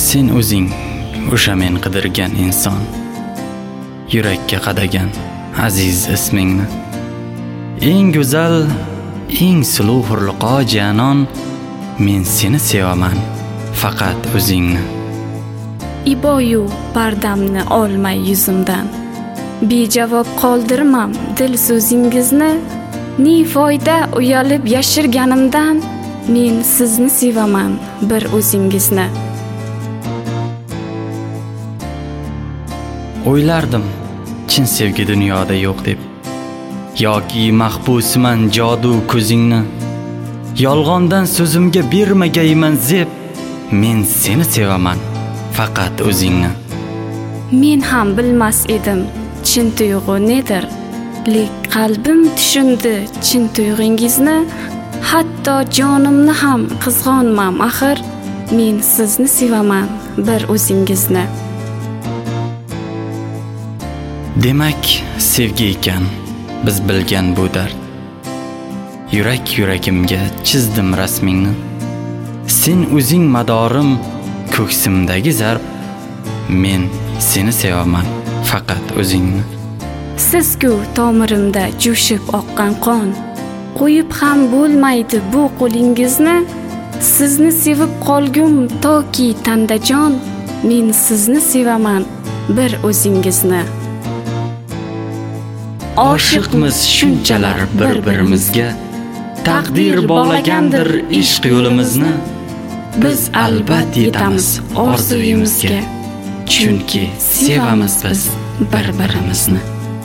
Sen o'zing o'sha men qidirgan inson, yurakka qadagan aziz ismingni. Eng go'zal, eng suluv hurliqo janon, men seni sevaman, faqat o'zingni. Iboyu pardamni olmay yuzimdan, bejavob qoldirmam dil so'zingizni. Ni foyda uyalib yashirganimdan, men sizni sevaman, bir o'zingizni. O'ylardim, chin sevgi dunyoda yo'q deb, yoki mahbusman jodu ko'zingni. Yolg'ondan so'zimga bermagayman zeb, men seni sevaman, faqat o'zingni. Men ham bilmas edim chin tuyg'u nedir, lek qalbim tushundi chin tuyg'ingizni. Hatto jonimni ham qizg'onmam axir, men sizni sevaman, bir o'zingizni. Demak, sevgi ekan biz bilgan bu dard. Yurak yuragimga chizdim rasmingni. Sen o'zing madorim, ko'ksimdagi zarb, men seni sevaman, faqat o'zingni. Siz-ku tomirimda jo'shib oqqan qon, qo'yib ham bo'lmaydi bu qo'lingizni. Sizni sevib qolgum toki tanda jon, men sizni sevaman, bir o'zingizni. Oshiqmiz shunchalar bir-birimizga, taqdir bog'lagandir ishq yo'limizni. Biz albat yetamiz orzuyimizga, chunki sevamiz biz bir-birimizni.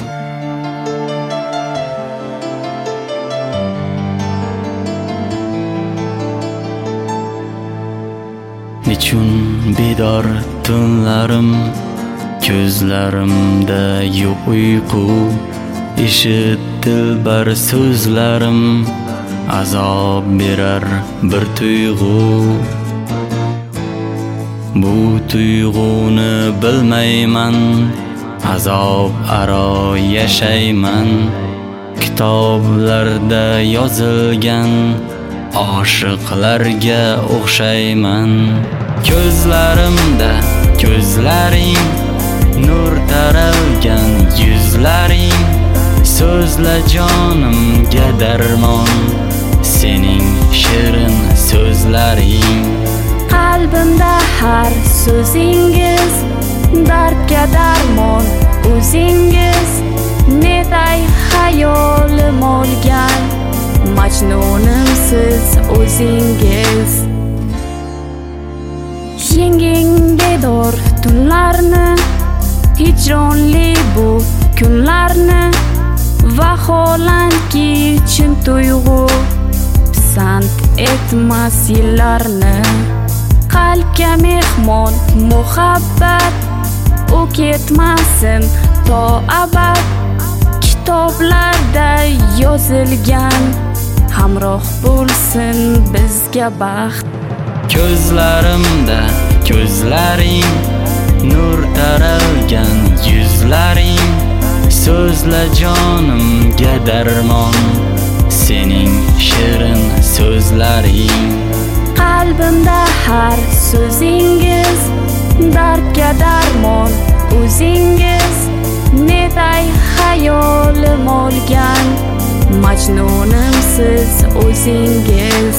Nechun bedor tunlarim, ko'zlarimda yo'q uyqu. Eshit dilbar so'zlarim, azob berar bir tuyg'u. Bu tuyg'uni bilmayman, azob aro yashayman. Kitoblarda yozilgan oshiqlarga o'xshayman. Ko'zlarimda ko'zlaring, nur taralgan yuzlaring. So'zla jonimga darmon, sening shirin so'zlaring. Qalbimda har so'zingiz, dardga darmon o'zingiz. Netay xayolim olgan, majnunim siz o'zingiz. Yenging bedor tunlarni, hijronli bu kunlarni. Vaholanki chin tuyg'u pisand etmas yillarni. Qalbga mehmon muhabbat, u ketmasin to abad. Kitoblarda yozilgan, hamroh bo'lsin bizga baxt. Ko'zlarimda ko'zlaring, nur taralgan yuzlaring. So'zla jonimga darmon, sening shirin so'zlaring. Qalbimda har so'zingiz, dardga darmon o'zingiz. Netay xayolim olgan, majnunim siz o'zingiz.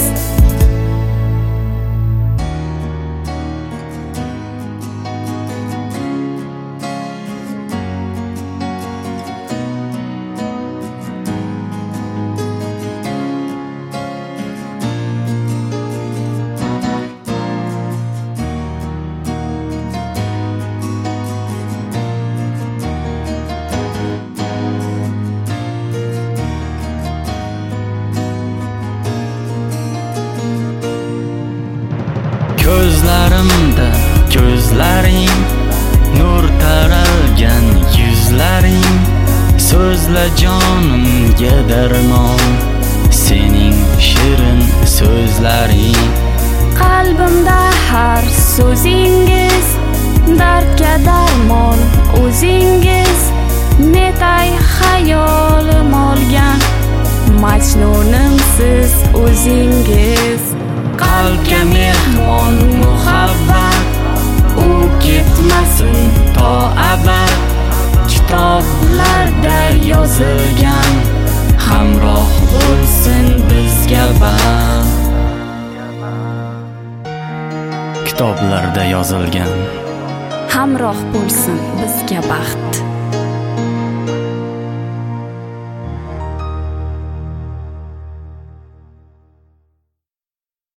Ko'zlarimda ko'zlaring, nur taralgan yuzlaring. So'zla jonimga darmon, sening shirin so'zlaring. Qalbimda har so'zingiz, dardga darmon o'zingiz. Netay xayolim olgan, majnunim siz o'zingiz. Qalbga mehmon muhabbat, yozilgan, hamroh bo'lsin bizga baxt. Kitoblarda yozilgan, hamroh bo'lsin bizga baxt.